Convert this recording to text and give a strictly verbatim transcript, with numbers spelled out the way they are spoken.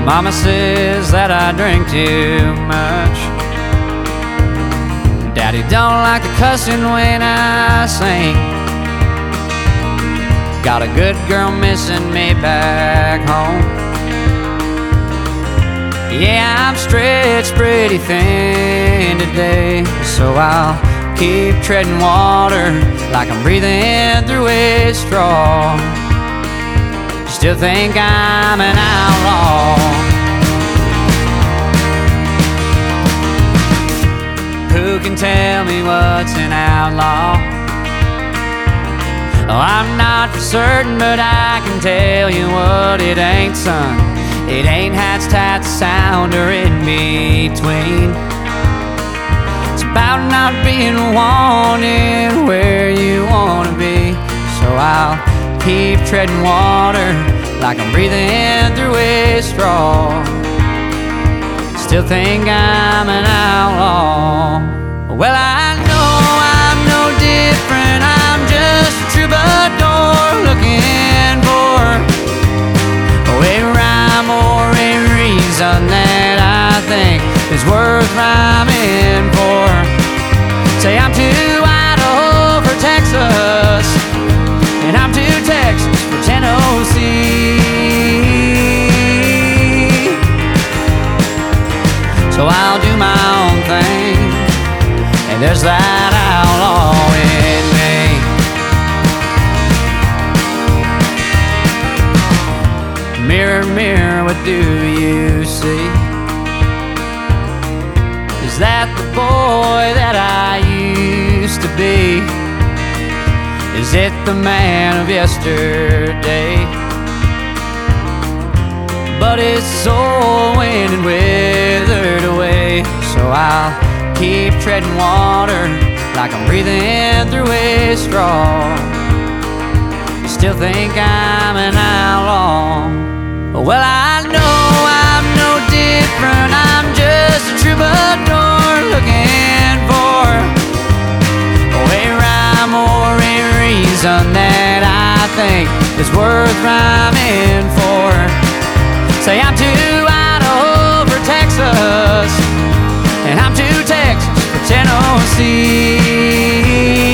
Mama says that I drink too much. Daddy don't like the cussing when I sing. Got a good girl missing me back home. Yeah, I'm stretched pretty thin today, so I'll keep treading water like I'm breathing through a straw. Still think I'm an outlaw. Who can tell me what's an outlaw? Oh, I'm not for certain, but I can tell you what it ain't, son. It ain't hats, tats, sound, or in between. It's about not being wanted where you wanna be. So I'll keep treading water like I'm breathing through a straw. Still think I'm an outlaw. Well, I know I'm no different. I'm just a troubadour looking for a rhyme or a reason that I think is worth rhyming for. Say I'm too Idaho for Texas, and I'm too Texas for Tennessee. So I'll do my own thing, and there's that outlaw in me. Mirror, mirror, what do you see? Is that the boy that I used to be? Is it the man of yesterday? But his soul went and withered away. So I'll keep treading water like I'm breathing through a straw. Still think I'm an outlaw. Well, I know I'm no different. I'm just a troubadour looking for a rhyme or a reason that I think is worth rhyming for. Say I'm too Idaho for Texas, and I'm too Texas for Tennessee.